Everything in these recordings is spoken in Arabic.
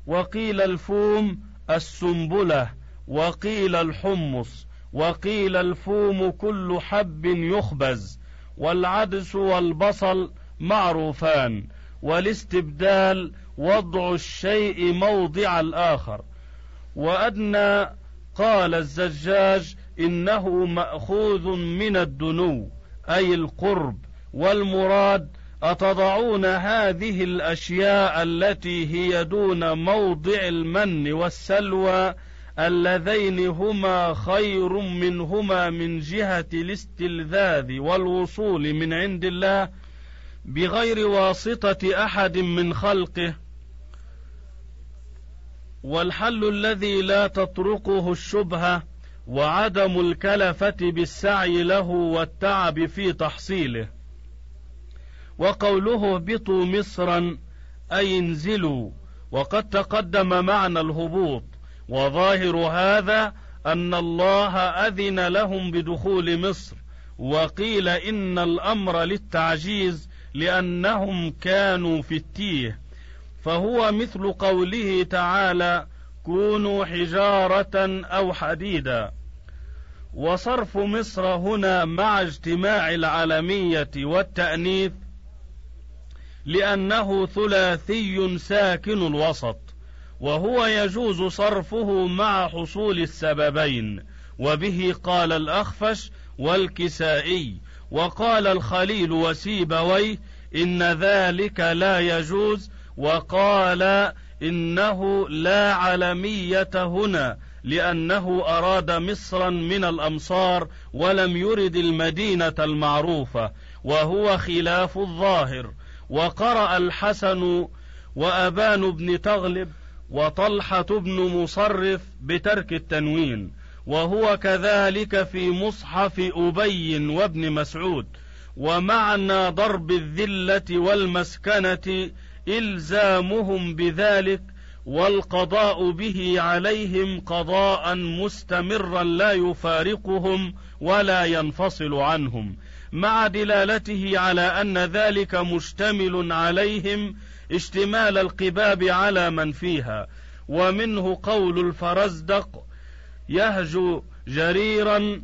وقيل الفوم السنبلة، وقيل الحمص، وقيل الفوم كل حب يخبز، والعدس والبصل معروفان، والاستبدال وضع الشيء موضع الآخر. وأدنى قال الزجاج إنه مأخوذ من الدنو أي القرب، والمراد أتضعون هذه الأشياء التي هي دون موضع المن والسلوى اللذين هما خير منهما من جهة الاستلذاذ والوصول من عند الله بغير واسطة أحد من خلقه، والحل الذي لا تطرقه الشبهة، وعدم الكلفة بالسعي له والتعب في تحصيله. وقوله اهبطوا مصرا أي انزلوا، وقد تقدم معنى الهبوط، وظاهر هذا أن الله أذن لهم بدخول مصر، وقيل إن الأمر للتعجيز لأنهم كانوا في التيه، فهو مثل قوله تعالى كونوا حجارة أو حديدا. وصرف مصر هنا مع اجتماع العلمية والتأنيث لأنه ثلاثي ساكن الوسط، وهو يجوز صرفه مع حصول السببين، وبه قال الأخفش والكسائي، وقال الخليل وسيبويه إن ذلك لا يجوز، وقال إنه لا علمية هنا لأنه أراد مصرا من الأمصار ولم يرد المدينة المعروفة، وهو خلاف الظاهر. وقرأ الحسن وأبان بن تغلب وطلحة بن مصرف بترك التنوين، وهو كذلك في مصحف أبي وابن مسعود. ومعنى ضرب الذلة والمسكنة إلزامهم بذلك والقضاء به عليهم قضاء مستمرا لا يفارقهم ولا ينفصل عنهم، مع دلالته على أن ذلك مشتمل عليهم اشتمال القباب على من فيها. ومنه قول الفرزدق يهجو جريرا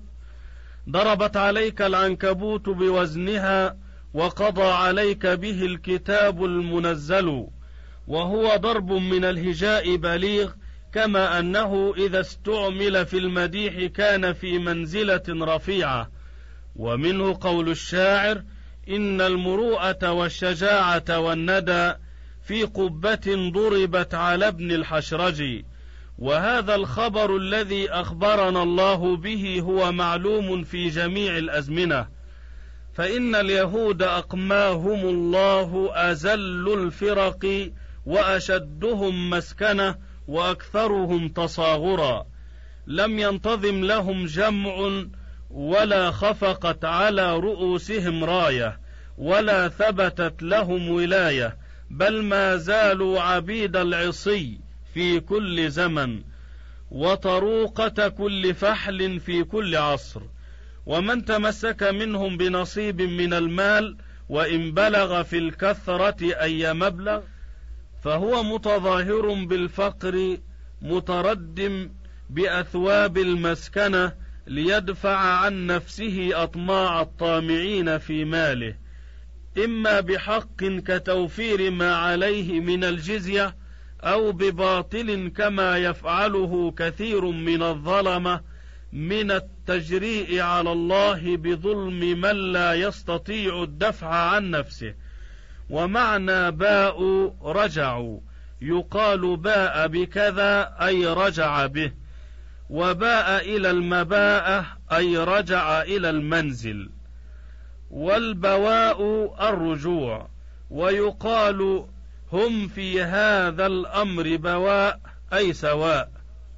ضربت عليك العنكبوت بوزنها وقضى عليك به الكتاب المنزل، وهو ضرب من الهجاء بليغ، كما أنه إذا استعمل في المديح كان في منزلة رفيعة. ومنه قول الشاعر إن المروءة والشجاعة والندى في قبة ضربت على ابن الحشرج. وهذا الخبر الذي أخبرنا الله به هو معلوم في جميع الأزمنة، فإن اليهود أقماهم الله أزل الفرق وأشدهم مسكنة وأكثرهم تصاغرا، لم ينتظم لهم جمع ولا خفقت على رؤوسهم راية ولا ثبتت لهم ولاية، بل ما زالوا عبيد العصي في كل زمن وطروقة كل فحل في كل عصر. ومن تمسك منهم بنصيب من المال وإن بلغ في الكثرة أي مبلغ فهو متظاهر بالفقر متردم بأثواب المسكنة ليدفع عن نفسه أطماع الطامعين في ماله، إما بحق كتوفير ما عليه من الجزية، أو بباطل كما يفعله كثير من الظلمة من التجريء على الله بظلم من لا يستطيع الدفع عن نفسه. ومعنى باء رجعوا، يقال باء بكذا أي رجع به، وباء إلى المباءة أي رجع إلى المنزل، والبواء الرجوع. ويقال هم في هذا الأمر بواء أي سواء،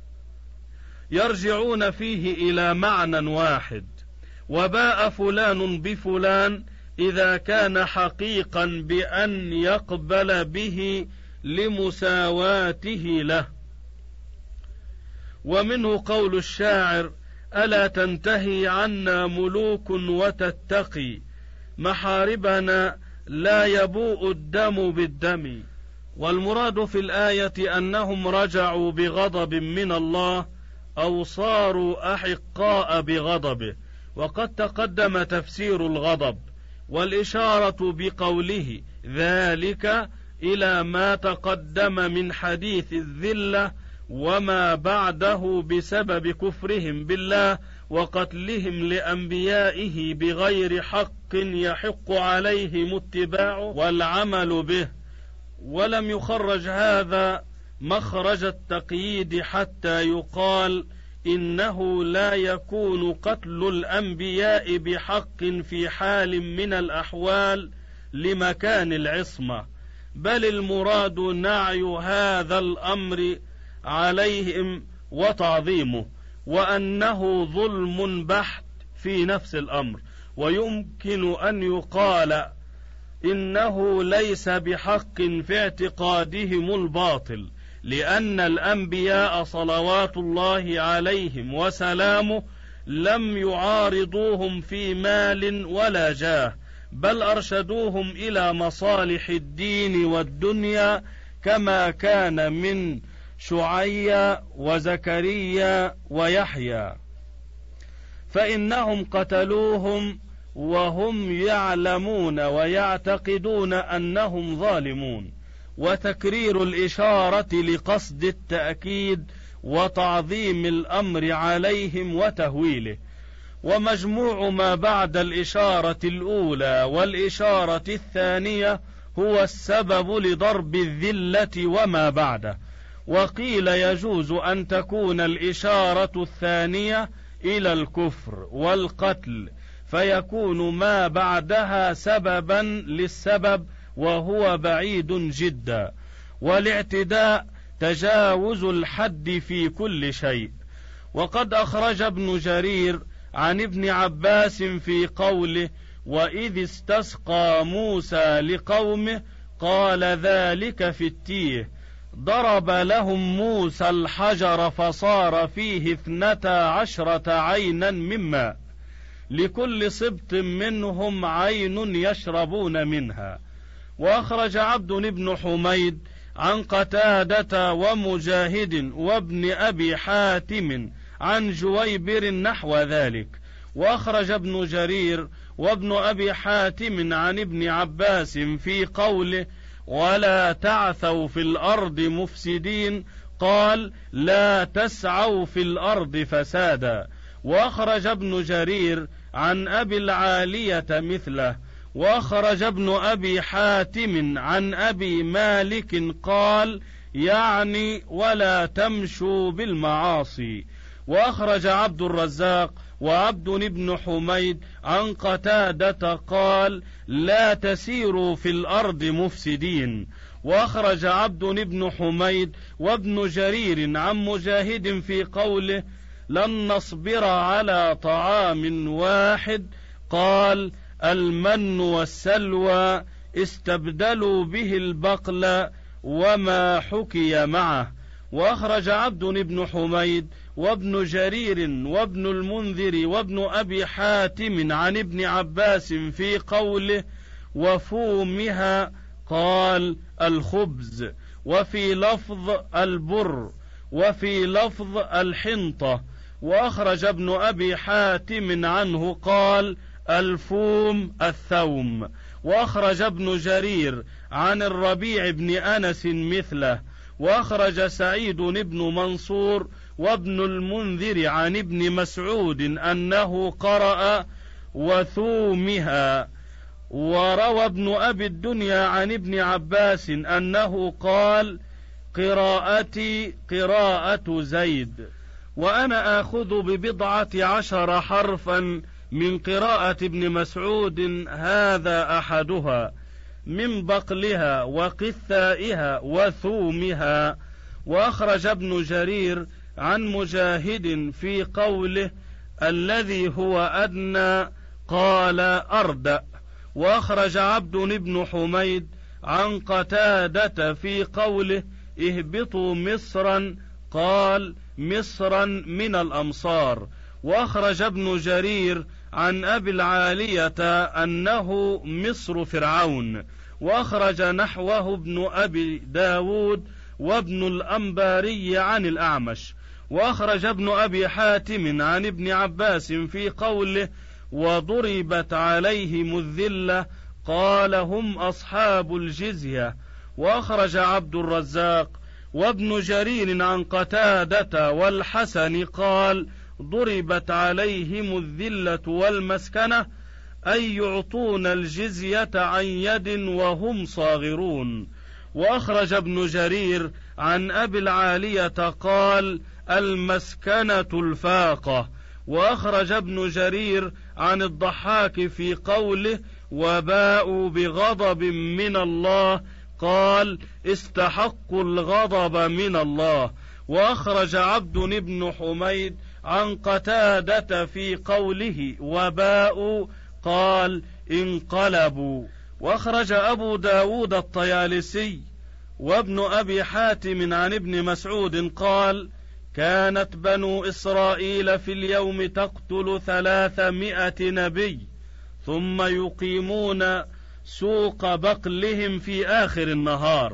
يرجعون فيه إلى معنى واحد. وباء فلان بفلان إذا كان حقيقا بأن يقبل به لمساواته له. ومنه قول الشاعر ألا تنتهي عنا ملوك وتتقي محاربنا لا يبوء الدم بالدم. والمراد في الآية أنهم رجعوا بغضب من الله أو صاروا أحقاء بغضبه، وقد تقدم تفسير الغضب، والإشارة بقوله ذلك إلى ما تقدم من حديث الذلة وما بعده بسبب كفرهم بالله وقتلهم لأنبيائه بغير حق يحق عليهم اتباعه والعمل به. ولم يخرج هذا مخرج التقييد حتى يقال إنه لا يكون قتل الأنبياء بحق في حال من الأحوال لمكان العصمة، بل المراد نعي هذا الأمر عليهم وتعظيمه، وأنه ظلم بحت في نفس الأمر. ويمكن أن يقال إنه ليس بحق في اعتقادهم الباطل، لأن الأنبياء صلوات الله عليهم وسلامه لم يعارضوهم في مال ولا جاه، بل أرشدوهم إلى مصالح الدين والدنيا، كما كان من شعيا وزكريا ويحيى، فإنهم قتلوهم وهم يعلمون ويعتقدون أنهم ظالمون. وتكرير الإشارة لقصد التأكيد وتعظيم الأمر عليهم وتهويله. ومجموع ما بعد الإشارة الأولى والإشارة الثانية هو السبب لضرب الذلة وما بعده. وقيل يجوز أن تكون الإشارة الثانية إلى الكفر والقتل، فيكون ما بعدها سببا للسبب، وهو بعيد جدا. والاعتداء تجاوز الحد في كل شيء. وقد أخرج ابن جرير عن ابن عباس في قوله وإذ استسقى موسى لقومه قال ذلك في التيه ضرب لهم موسى الحجر فصار فيه 12 عينا من ماء لكل سبط منهم عين يشربون منها. وأخرج عبد بن حميد عن قتادة ومجاهد وابن أبي حاتم عن جويبر نحو ذلك. وأخرج ابن جرير وابن أبي حاتم عن ابن عباس في قوله ولا تعثوا في الأرض مفسدين قال لا تسعوا في الأرض فسادا. وأخرج ابن جرير عن أبي العالية مثله. وأخرج ابن أبي حاتم عن أبي مالك قال يعني ولا تمشوا بالمعاصي. وأخرج عبد الرزاق وعبد بن حميد عن قتادة قال لا تسيروا في الأرض مفسدين. وأخرج عبد بن حميد وابن جرير عن مجاهد في قوله لن نصبر على طعام واحد قال المن والسلوى استبدلوا به البقل وما حكي معه. وأخرج عبد بن حميد وابن جرير وابن المنذر وابن أبي حاتم عن ابن عباس في قوله وفومها قال الخبز، وفي لفظ البر، وفي لفظ الحنطة. وأخرج ابن أبي حاتم عنه قال الفوم الثوم. وأخرج ابن جرير عن الربيع بن أنس مثله. وأخرج سعيد بن منصور وابن المنذر عن ابن مسعود أنه قرأ وثومها. وروى ابن أبي الدنيا عن ابن عباس أنه قال قراءتي قراءة زيد. وأنا آخذ ب12 حرفا من قراءة ابن مسعود هذا أحدها من بقلها وقثائها وثومها. وأخرج ابن جرير عن مجاهد في قوله الذي هو أدنى قال أردأ. وأخرج عبد بن حميد عن قتادة في قوله اهبطوا مصرا قال مصرا من الأمصار. وأخرج ابن جرير عن أبي العالية أنه مصر فرعون. وأخرج نحوه ابن أبي داود وابن الأنباري عن الأعمش. وأخرج ابن أبي حاتم عن ابن عباس في قوله وضربت عليهم الذلة قال هم أصحاب الجزية. وأخرج عبد الرزاق وابن جرير عن قتادة والحسن قال ضربت عليهم الذلة والمسكنة أي يعطون الجزية عن يد وهم صاغرون. وأخرج ابن جرير عن أبي العالية قال المسكنة الفاقة. وأخرج ابن جرير عن الضحاك في قوله وباءوا بغضب من الله قال استحقوا الغضب من الله. وأخرج عبد بن حميد عن قتادة في قوله وباءوا قال انقلبوا. وأخرج أبو داود الطيالسي وابن أبي حاتم عن ابن مسعود قال كانت بنو إسرائيل في اليوم تقتل 300 نبي ثم يقيمون سوق بقلهم في آخر النهار.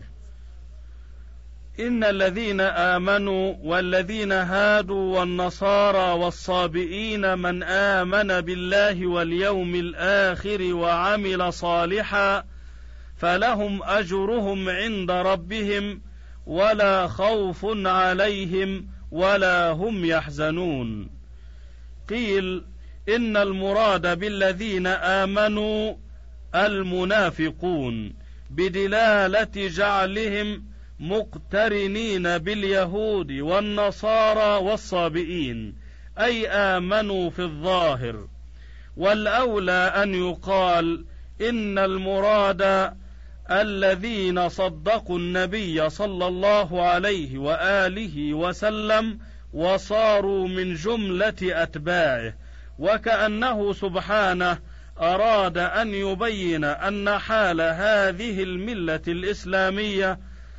إن الذين آمنوا والذين هادوا والنصارى والصابئين من آمن بالله واليوم الآخر وعمل صالحا فلهم أجرهم عند ربهم ولا خوف عليهم ولا هم يحزنون. قيل إن المراد بالذين آمنوا المنافقون بدلالة جعلهم مقترنين باليهود والنصارى والصابئين أي آمنوا في الظاهر. والأولى أن يقال إن المراد الذين صدقوا النبي صلى الله عليه وآله وسلم وصاروا من جملة أتباعه، وكأنه سبحانه أراد أن يبين أن حال هذه الملة الإسلامية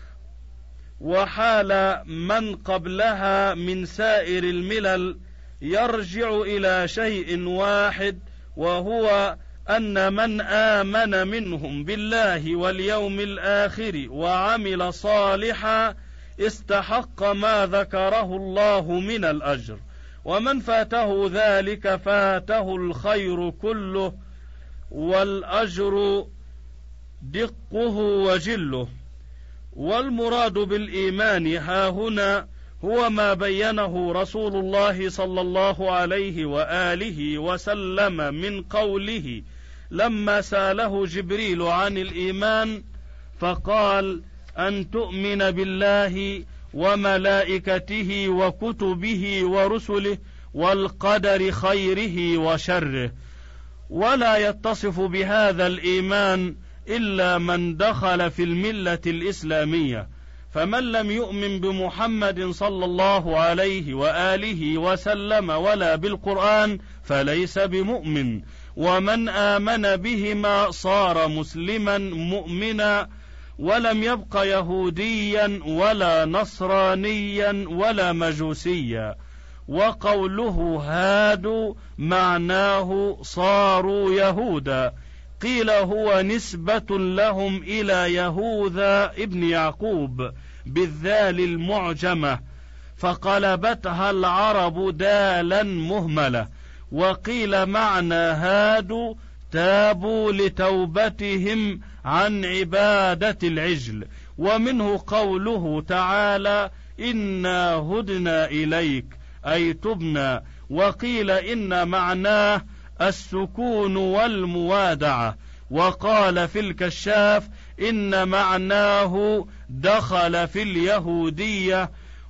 وحال من قبلها من سائر الملل يرجع إلى شيء واحد، وهو أن من آمن منهم بالله واليوم الآخر وعمل صالحا استحق ما ذكره الله من الأجر، ومن فاته ذلك فاته الخير كله والأجر دقه وجله. والمراد بالإيمان هاهنا هو ما بينه رسول الله صلى الله عليه وآله وسلم من قوله لما سأله جبريل عن الإيمان فقال أن تؤمن بالله وملائكته وكتبه ورسله والقدر خيره وشره. ولا يتصف بهذا الإيمان إلا من دخل في الملة الإسلامية، فمن لم يؤمن بمحمد صلى الله عليه وآله وسلم ولا بالقرآن فليس بمؤمن، ومن آمن بهما صار مسلما مؤمنا ولم يبق يهوديا ولا نصرانيا ولا مجوسيا. وقوله هادوا معناه صاروا يهودا، قيل هو نسبة لهم إلى يهوذا ابن يعقوب بالذال المعجمة فقلبتها العرب دالا مهملة. وقيل معنى هادوا تابوا لتوبتهم عن عبادة العجل. ومنه قوله تعالى إنا هدنا إليك أي تبنا. وقيل إن معناه السكون والموادعة. وقال في الكشاف إن معناه دخل في اليهودية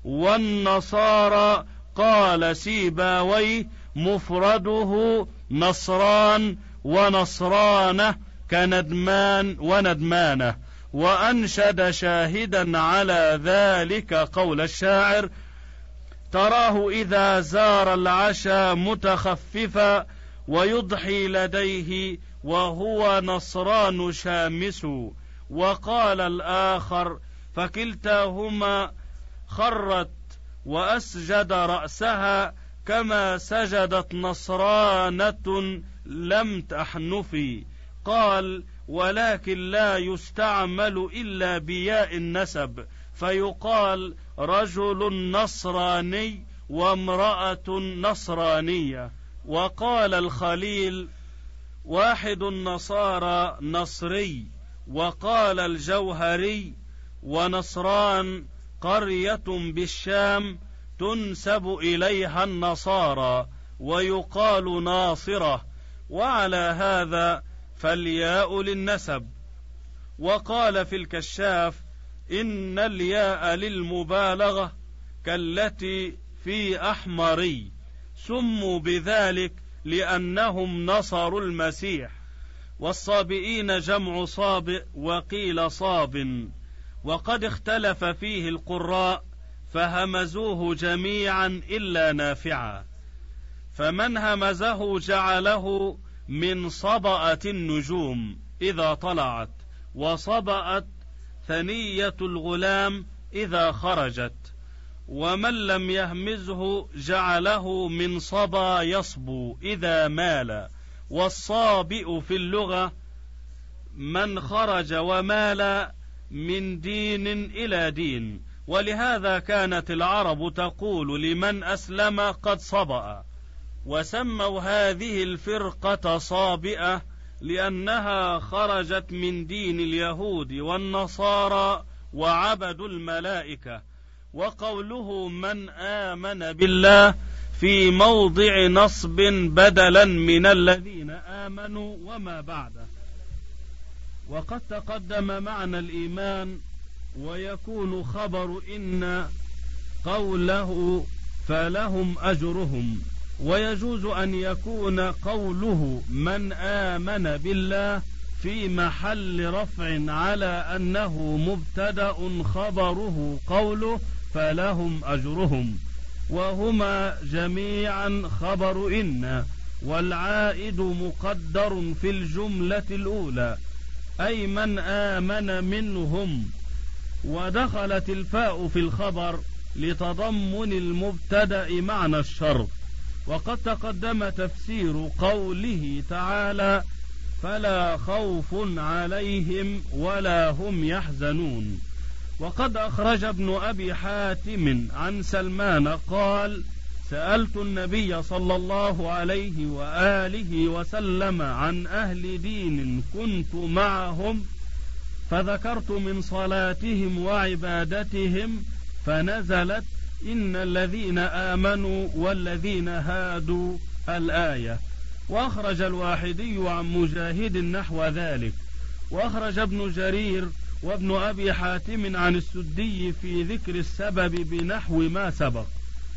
والنصارى. قال سيباوي مفرده نصران ونصرانة كندمان وندمانة. وأنشد شاهدا على ذلك قول الشاعر تراه إذا زار العشاء متخففا ويضحي لديه وهو نصران شامس. وقال الآخر فكلتاهما خرت وأسجد رأسها كما سجدت نصرانة لم تحنفي. قال ولكن لا يستعمل إلا بياء النسب، فيقال رجل نصراني وامرأة نصرانية. وقال الخليل واحد النصارى نصري. وقال الجوهري ونصران قرية بالشام تنسب إليها النصارى ويقال ناصرة، وعلى هذا فالياء للنسب. وقال في الكشاف إن الياء للمبالغة كالتي في أحمري، سموا بذلك لأنهم نصروا المسيح. والصابئين جمع صابئ وقيل صاب، وقد اختلف فيه القراء فهمزوه جميعا إلا نافعا، فمن همزه جعله من صبأة النجوم إذا طلعت، وصبأت ثنية الغلام إذا خرجت. ومن لم يهمزه جعله من صبا يصبو إذا مال. والصابئ في اللغة من خرج ومال من دين إلى دين، ولهذا كانت العرب تقول لمن أسلم قد صبأ. وسموا هذه الفرقة صابئة لأنها خرجت من دين اليهود والنصارى وعبدوا الملائكة. وقوله من آمن بالله في موضع نصب بدلا من الذين آمنوا وما بعده. وقد تقدم معنى الإيمان، ويكون خبر إن قوله فلهم أجرهم، ويجوز أن يكون قوله من آمن بالله في محل رفع على أنه مبتدأ خبره قوله فلهم أجرهم، وهما جميعا خبر إن، والعائد مقدر في الجملة الأولى أي من آمن منهم، ودخلت الفاء في الخبر لتضمن المبتدأ معنى الشرط. وقد تقدم تفسير قوله تعالى فلا خوف عليهم ولا هم يحزنون. وقد أخرج ابن أبي حاتم عن سلمان قال سألت النبي صلى الله عليه وآله وسلم عن أهل دين كنت معهم، فذكرت من صلاتهم وعبادتهم، فنزلت إن الذين آمنوا والذين هادوا الآية. وأخرج الواحدي عن مجاهد نحو ذلك. وأخرج ابن جرير وابن أبي حاتم عن السدي في ذكر السبب بنحو ما سبق،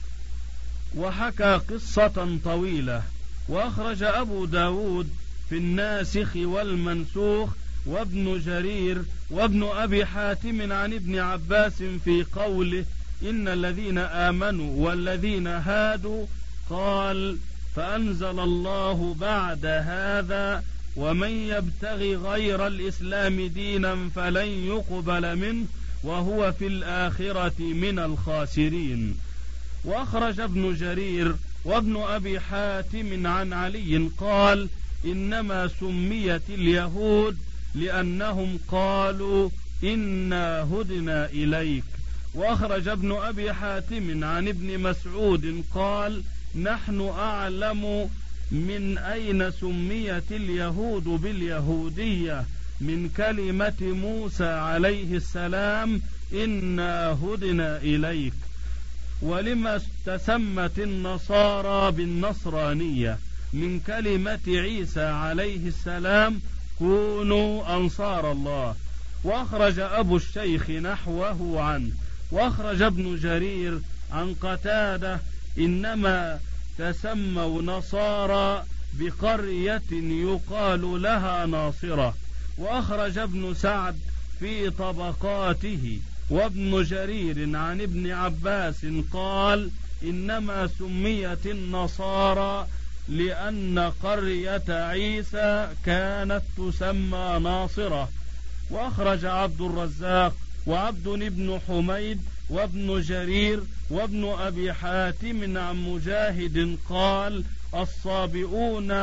وحكى قصة طويلة. وأخرج أبو داود في الناسخ والمنسوخ، وابن جرير وابن أبي حاتم عن ابن عباس في قوله إن الذين آمنوا والذين هادوا، قال فأنزل الله بعد هذا ومن يبتغي غير الإسلام دينا فلن يقبل منه وهو في الآخرة من الخاسرين. وأخرج ابن جرير وابن أبي حاتم عن علي قال إنما سميت اليهود لأنهم قالوا إنا هدنا إليك. وأخرج ابن أبي حاتم عن ابن مسعود قال نحن أعلم من أين سميت اليهود باليهودية من كلمة موسى عليه السلام إنا هدنا إليك. ولما تسمت النصارى بالنصرانية من كلمة عيسى عليه السلام كونوا أنصار الله. وأخرج أبو الشيخ نحوه عنه. وأخرج ابن جرير عن قتادة إنما تسموا نصارى بقرية يقال لها ناصرة. وأخرج ابن سعد في طبقاته وابن جرير عن ابن عباس قال إنما سميت النصارى لأن قرية عيسى كانت تسمى ناصرة. وأخرج عبد الرزاق وعبد بن حميد وابن جرير وابن أبي حاتم عن مجاهد قال الصابئون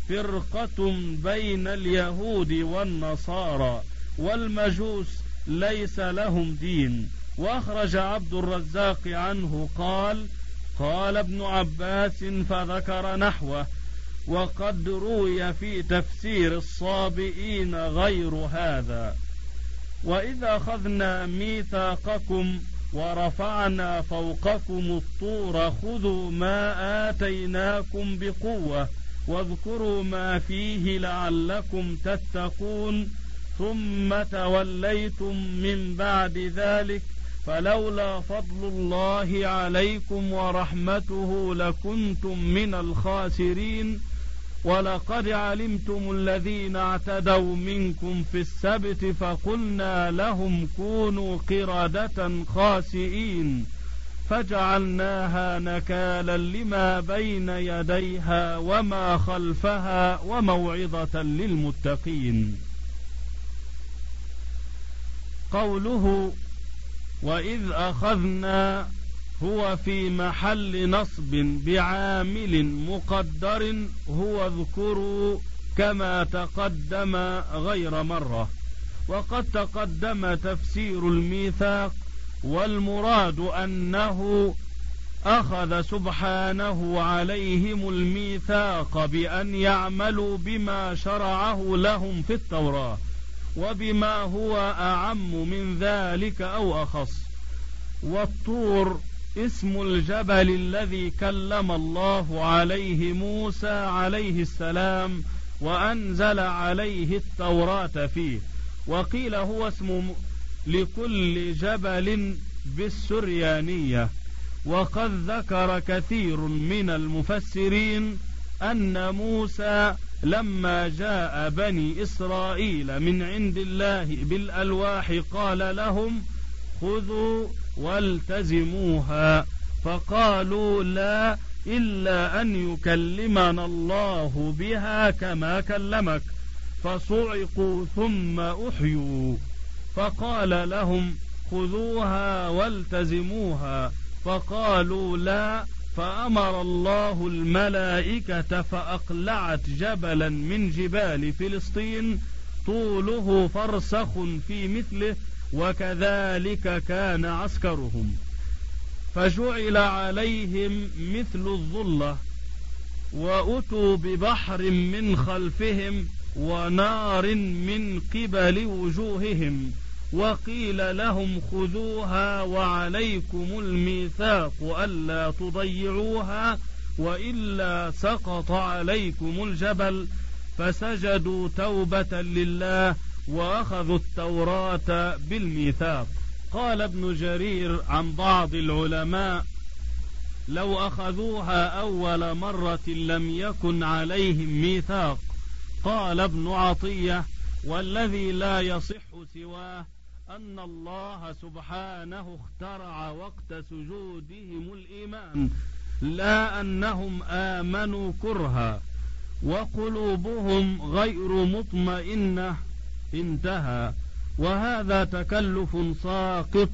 فرقة بين اليهود والنصارى، والمجوس ليس لهم دين. وأخرج عبد الرزاق عنه قال: قال ابن عباس فذكر نحوه. وقد روي في تفسير الصابئين غير هذا: وإذا أخذنا ميثاقكم ورفعنا فوقكم الطور خذوا ما آتيناكم بقوة واذكروا ما فيه لعلكم تتقون ثم توليتم من بعد ذلك فلولا فضل الله عليكم ورحمته لكنتم من الخاسرين ولقد علمتم الذين اعتدوا منكم في السبت فقلنا لهم كونوا قردة خاسئين فجعلناها نكالا لما بين يديها وما خلفها وموعظة للمتقين. قوله وإذ أخذنا هو في محل نصب بعامل مقدر هو اذكروا كما تقدم غير مرة. وقد تقدم تفسير الميثاق، والمراد أنه أخذ سبحانه عليهم الميثاق بأن يعملوا بما شرعه لهم في التوراة وبما هو أعم من ذلك أو أخص. والطور اسم الجبل الذي كلم الله عليه موسى عليه السلام وأنزل عليه التوراة فيه. وقيل هو اسم لكل جبل بالسريانية. وقد ذكر كثير من المفسرين أن موسى لما جاء بني إسرائيل من عند الله بالألواح قال لهم خذوا والتزموها فقالوا لا إلا أن يكلمنا الله بها كما كلمك فصعقوا ثم أحيوا فقال لهم خذوها والتزموها فقالوا لا فأمر الله الملائكة فأقلعت جبلا من جبال فلسطين طوله فرسخ في مثله وكذلك كان عسكرهم فجعل عليهم مثل الظلة وأتوا ببحر من خلفهم ونار من قبل وجوههم وقيل لهم خذوها وعليكم الميثاق ألا تضيعوها وإلا سقط عليكم الجبل فسجدوا توبة لله وأخذوا التوراة بالميثاق. قال ابن جرير عن بعض العلماء لو أخذوها أول مرة لم يكن عليهم ميثاق. قال ابن عطية والذي لا يصح سواه أن الله سبحانه اخترع وقت سجودهم الإيمان لا أنهم آمنوا كرها وقلوبهم غير مطمئنة انتهى. وهذا تكلف ساقط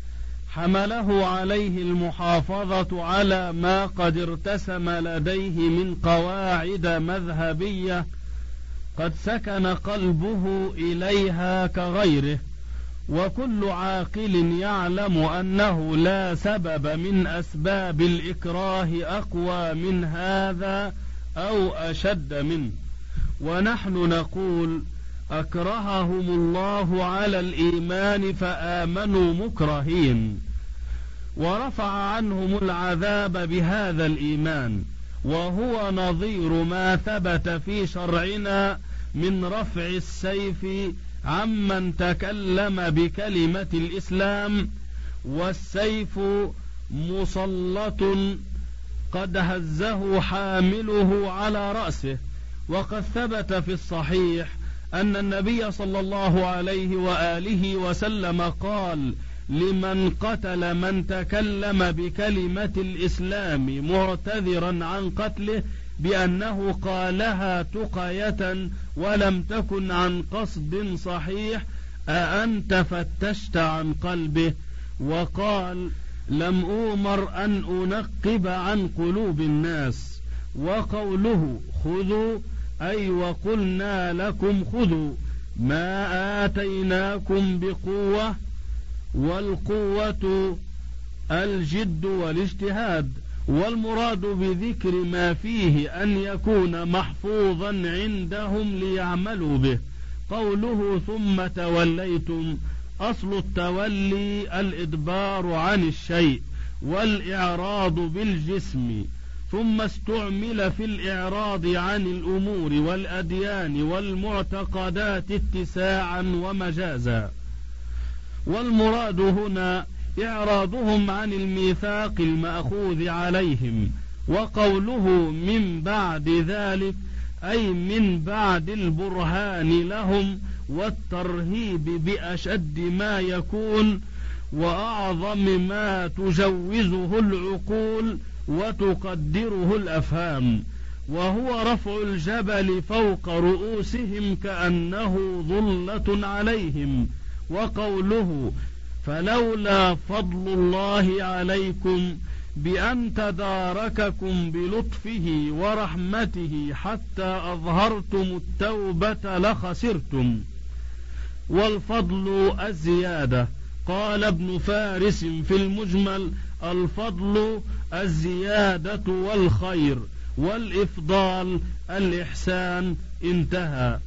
حمله عليه المحافظة على ما قد ارتسم لديه من قواعد مذهبية قد سكن قلبه إليها كغيره. وكل عاقل يعلم أنه لا سبب من أسباب الإكراه أقوى من هذا أو أشد منه. ونحن نقول أكرههم الله على الإيمان فآمنوا مكرهين ورفع عنهم العذاب بهذا الإيمان، وهو نظير ما ثبت في شرعنا من رفع السيف عمن تكلم بكلمة الإسلام، والسيف مسلط قد هزه حامله على رأسه. وقد ثبت في الصحيح أن النبي صلى الله عليه وآله وسلم قال لمن قتل من تكلم بكلمة الإسلام معتذرا عن قتله بأنه قالها تقية ولم تكن عن قصد صحيح أأنت فتشت عن قلبه؟ وقال لم أؤمر أن أنقب عن قلوب الناس. وقوله خذوا أي وقلنا لكم خذوا ما آتيناكم بقوة، والقوة الجد والاجتهاد، والمراد بذكر ما فيه أن يكون محفوظا عندهم ليعملوا به. قوله ثم توليتم، أصل التولي الإدبار عن الشيء والإعراض بالجسم، ثم استعمل في الإعراض عن الأمور والأديان والمعتقدات اتساعا ومجازا. والمراد هنا إعراضهم عن الميثاق المأخوذ عليهم. وقوله من بعد ذلك أي من بعد البرهان لهم والترهيب بأشد ما يكون وأعظم ما تجوزه العقول وتقدره الأفهام، وهو رفع الجبل فوق رؤوسهم كأنه ظلة عليهم. وقوله فلولا فضل الله عليكم بأن تدارككم بلطفه ورحمته حتى أظهرتم التوبة لخسرتم. والفضل الزيادة. قال ابن فارس في المجمل الفضل الزيادة والخير، والإفضال الإحسان. انتهى.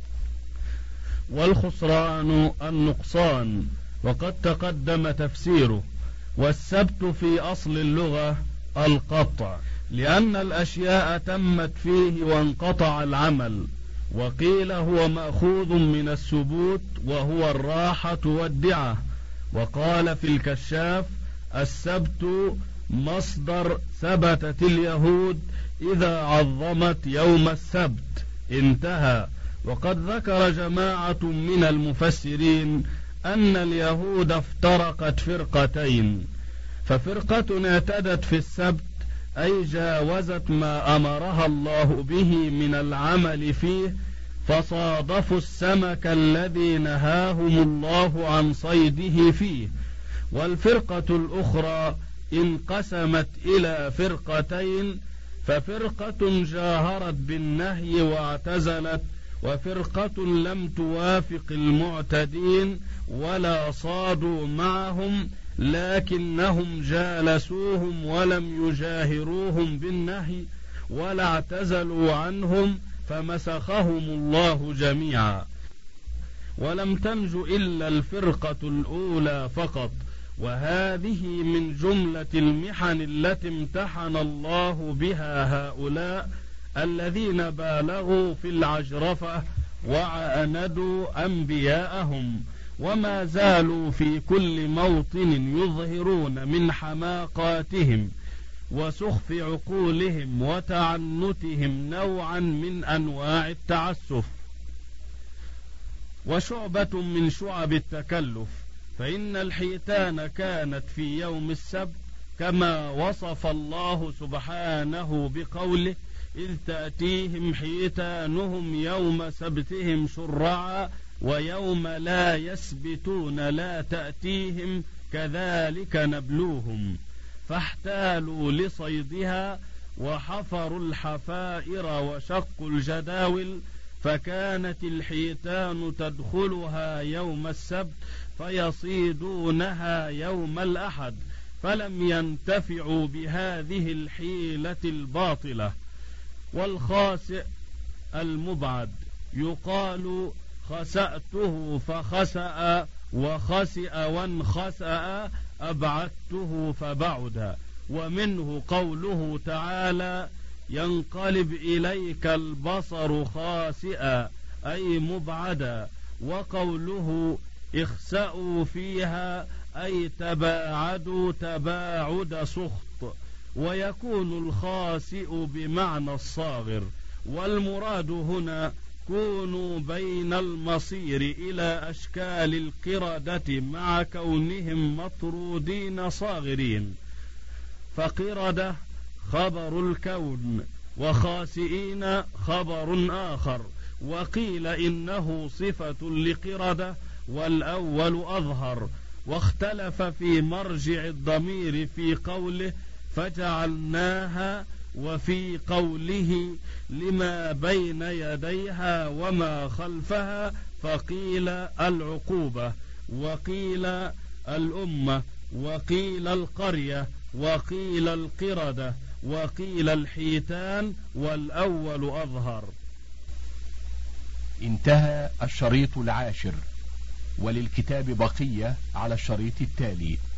والخسران النقصان، وقد تقدم تفسيره. والسبت في أصل اللغة القطع، لأن الأشياء تمت فيه وانقطع العمل. وقيل هو مأخوذ من السبوت وهو الراحة والدعة. وقال في الكشاف السبت مصدر ثبتت اليهود إذا عظمت يوم السبت. انتهى. وقد ذكر جماعة من المفسرين أن اليهود افترقت فرقتين، ففرقة اعتدت في السبت أي جاوزت ما أمرها الله به من العمل فيه، فصادفوا السمك الذي نهاهم الله عن صيده فيه. والفرقة الأخرى انقسمت إلى فرقتين، ففرقة جاهرت بالنهي واعتزلت، وفرقة لم توافق المعتدين ولا صادوا معهم، لكنهم جالسوهم ولم يجاهروهم بالنهي ولا اعتزلوا عنهم، فمسخهم الله جميعا. ولم تنج إلا الفرقة الأولى فقط، وهذه من جملة المحن التي امتحن الله بها هؤلاء الذين بالغوا في العجرفة وعاندوا أنبياءهم، وما زالوا في كل موطن يظهرون من حماقاتهم وسخف عقولهم وتعنتهم نوعا من أنواع التعسف. وشعبة من شعب التكلف، فإن الحيتان كانت في يوم السبت كما وصف الله سبحانه بقوله إذ تأتيهم حيتانهم يوم سبتهم شرعا ويوم لا يسبتون لا تأتيهم كذلك نبلوهم، فاحتالوا لصيدها وحفروا الحفائر وشقوا الجداول، فكانت الحيتان تدخلها يوم السبت فيصيدونها يوم الأحد، فلم ينتفعوا بهذه الحيلة الباطلة. والخاسئ المبعد يقال خسأته فخسأ، وخسئ وانخسأ أبعدته فبعد. ومنه قوله تعالى ينقلب إليك البصر خاسئا أي مبعدا. وقوله اخسأوا فيها أي تباعدوا تباعد سخط. ويكون الخاسئ بمعنى الصاغر، والمراد هنا كونوا بين المصير إلى أشكال القردة مع كونهم مطرودين صاغرين، فقردة خبر الكون وخاسئين خبر آخر. وقيل إنه صفة لقردة والأول أظهر. واختلف في مرجع الضمير في قوله فجعلناها وفي قوله لما بين يديها وما خلفها فقيل العقوبة، وقيل الأمة، وقيل القرية، وقيل القردة، وقيل الحيتان، والأول أظهر. انتهى الشريط 10، وللكتاب بقية على الشريط التالي.